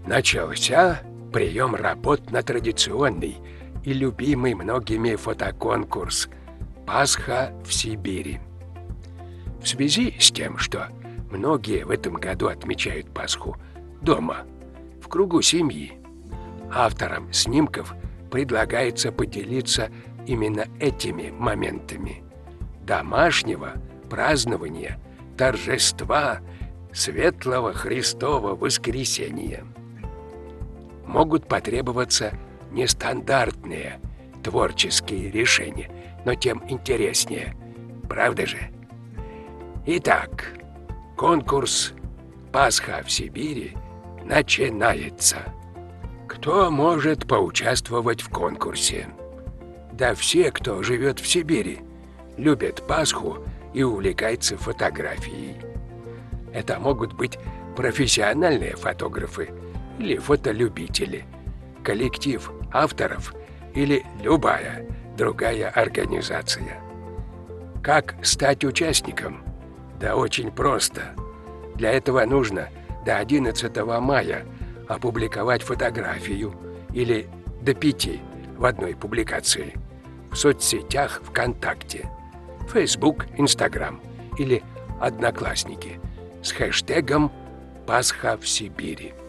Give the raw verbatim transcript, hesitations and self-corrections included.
начался прием работ на традиционный и любимый многими фотоконкурс «Пасха в Сибири». В связи с тем, что многие в этом году отмечают Пасху дома, в кругу семьи, авторам снимков предлагается поделиться именно этими моментами домашнего празднования торжества Светлого Христова Воскресения. Могут потребоваться нестандартные творческие решения, но тем интереснее, правда же? Итак, конкурс «Пасха в Сибири» начинается. Кто может поучаствовать в конкурсе? Да все, кто живет в Сибири, любят Пасху и увлекается фотографией. Это могут быть профессиональные фотографы или фотолюбители, коллектив авторов или любая другая организация. Как стать участником? Да очень просто. Для этого нужно до одиннадцатого мая опубликовать фотографию или до пяти в одной публикации в соцсетях ВКонтакте, Facebook, Instagram или Одноклассники с хэштегом «Пасха в Сибири».